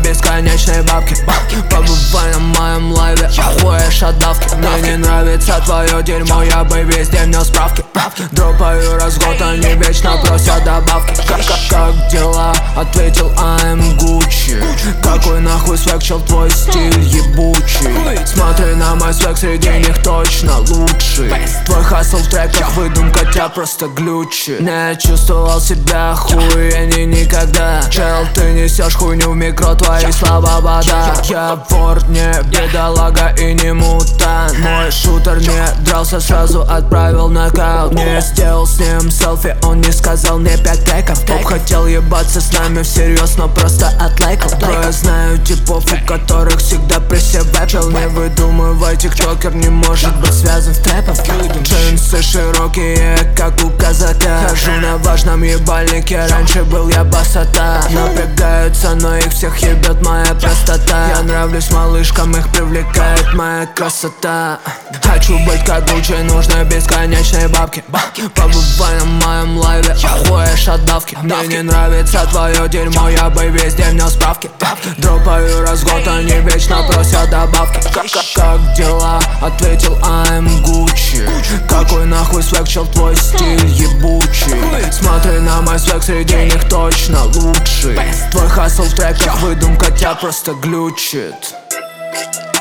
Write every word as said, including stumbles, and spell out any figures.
бесконечные бабки. Побывай на моем лайве, охуешь от давки. Мне не нравится твое дерьмо, я бы везде внес справки. Дропаю раз в год, они вечно просят добавки. Как, как, как дела? Ответил I'm Gucci. Какой нахуй свек, чел, твой стиль ебучий. Смотри на мой свек, среди них точно лучший. Твой хасл в треках, выдумка, тебя просто глючи. Не чувствовал себя охуенней никогда. Чел, ты несешь хуйню в микро, твои слова вода. Я вор, не бедолага и не мутант. Мой шутер не дрался, сразу отправил нокаут. Не сделал с ним селфи, он не сказал мне пять треков. Поп хотел ебаться с нами всерьез, но просто отлайкал. Трое знаю типов, у которых всегда при себе чел. Не выдумывай, тиктокер не может быть связан с трэпом. Джинсы широкие, как у казака. Хожу на важном ебальнике, раньше был я басата. Напрягаются, но их всех ебет моя простота. Я нравлюсь малышкам, их привлекает моя красота. Хочу быть как Гуччи, нужны бесконечные бабки. Побывай на моем лайве, охуешь от давки. Мне не нравится твое дерьмо, я бы везде внес справки. Дропаю раз в год, они вечно просят добавки. Как, как, как дела? Ответил I'm Gucci. Какой нахуй свек, чел, твой стиль ебучий. Смотри на мой свек, среди них точно лучший. Твой хасл в треках, выдумка, тебя просто глючит.